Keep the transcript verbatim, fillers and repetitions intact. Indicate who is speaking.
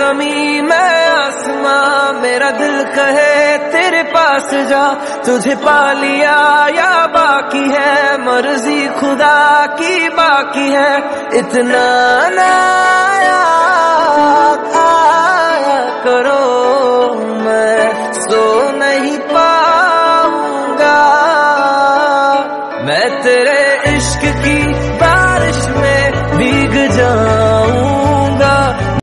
Speaker 1: जमी मैं आसमां, मेरा दिल कहे तेरे पास जा। तुझे पा लिया या बाकी है, मर्जी खुदा की बाकी है। इतना ना याद आया करो, मैं सो नहीं पाऊंगा। मैं तेरे इश्क की